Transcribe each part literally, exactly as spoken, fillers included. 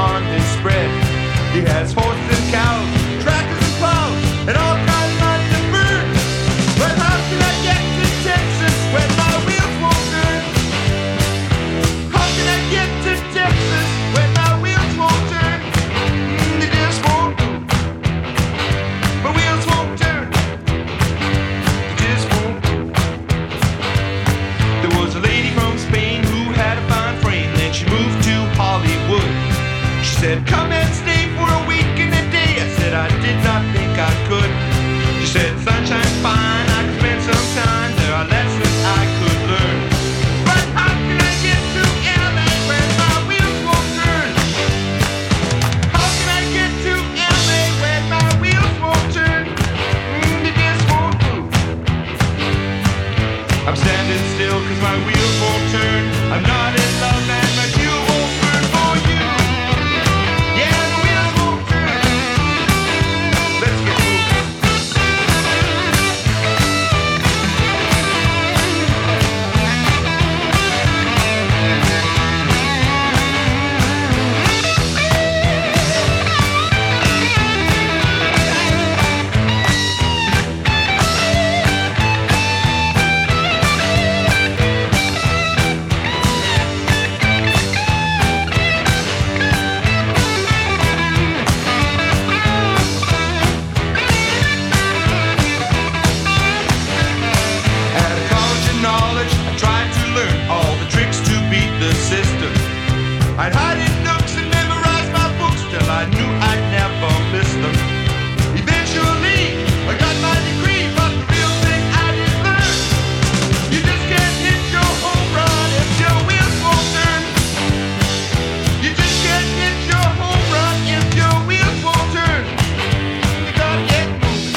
on his spread. He has horses and cows, tractors and plows, and all kinds of money to burn. But how can I get to Texas when my wheels won't turn? How can I get to Texas when my wheels won't turn? Mm, they just won't do. My wheels won't turn. They just won't do. There was a lady from Spain who had a fine frame, then she moved to Hollywood. She said, come and stay for a week and a day. I said, I did not think I could. She said, sunshine's fine, I could spend some time. There are lessons I could learn. But how can I get to L A when my wheels won't turn? How can I get to L A when my wheels won't turn? Mm, they just won't move. I'm standing still cause my wheels won't turn. I'm not in love and my fuel won't burn for you. Yeah, the wheels won't turn. Let's get moving. At a college of knowledge, I tried to learn all the tricks to beat the system. I'd hide in nooks and memorize my books till I knew I'd never miss them. Eventually, I got my degree, but the real thing I didn't learn. You just can't hit your home run if your wheels won't turn. You just can't hit your home run if your wheels won't turn. You gotta get moving.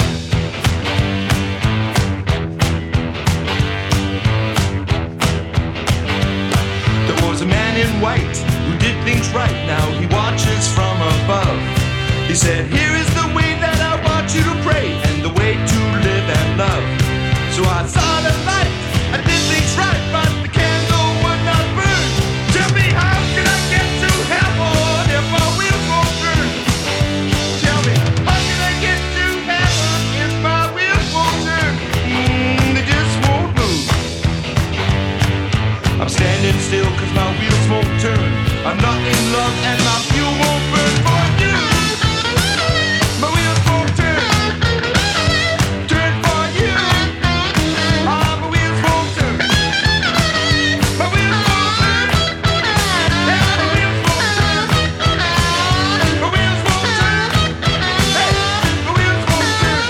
There was a man in white who did things right. Now he watches from above. He said, here is the way that I want you to pray, and the way to live and love. So I saw the light, I did things right, but the candle would not burn. Tell me, how can I get to heaven if my wheels won't turn? Tell me, how can I get to heaven if my wheels won't turn? Mm, they just won't move. I'm standing still cause my wheels won't turn. I'm not in love and my fuel won't burn for you. My wheels won't turn. Turn for you. Ah, my wheels won't turn. My wheels won't turn. Yeah, my wheels won't turn. My wheels won't turn. Hey, my wheels won't turn.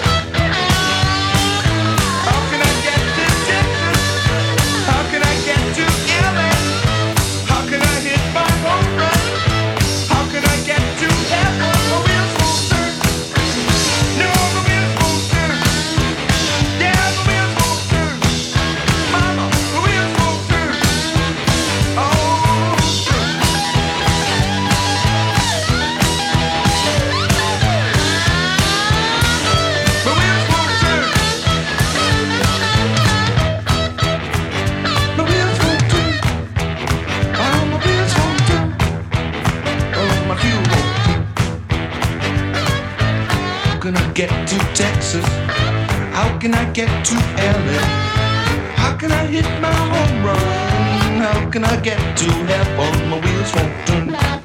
How can I get to Texas? How can I get to L A? How can I hit my home run? How can I get to heaven? My wheels won't turn. No, my wheels won't turn. Yeah, my wheels won't turn. Mama, my wheels won't turn. Oh, turn. My wheels won't turn. My wheels won't turn. Oh, my wheels won't turn. Oh, my fuel won't turn. How can I get to Texas? How can I get to L A? How can I hit my home run? How can I get to heaven? My wheels won't turn.